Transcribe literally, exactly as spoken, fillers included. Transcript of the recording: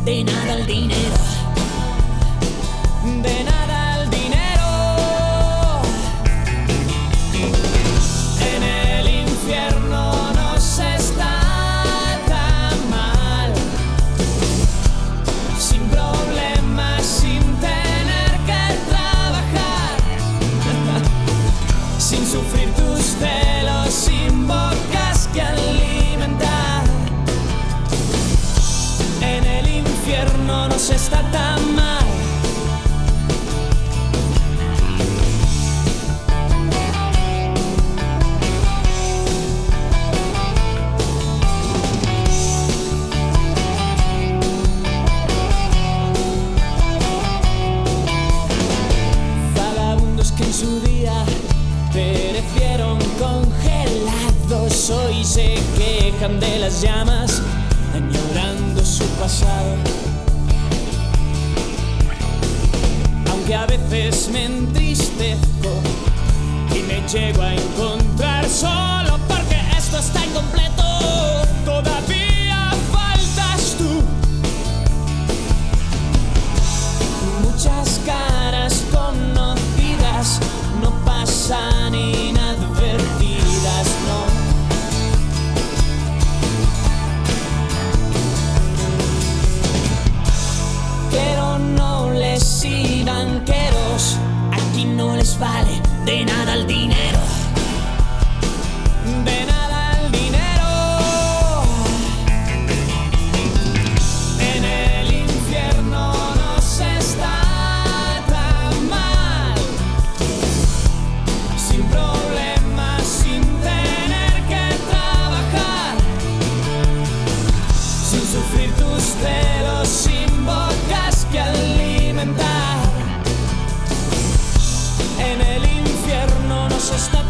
de nada el dinero, de nada el dinero. En el infierno no se está tan mal, sin problemas, sin tener que trabajar, sin sufrir tus celos, sin bocas que alimentar. En el infierno no se está tan mal. Vagabundos que en su día perecieron congelados, hoy se quejan de las llamas, añorando su pasado. Aunque a veces me entristezco y me llego a encontrar solo porque esto está incompleto, todavía faltas tú. Muchas caras conocidas no pasan inadvertidas, no. Pero nobles y banqueros, aquí no les vale de nada el dinero, de nada el dinero. En el infierno no se está tan mal, sin problemas, sin tener que trabajar, sin sufrir tus celos, sin bocas que alimentar. En el infierno no se está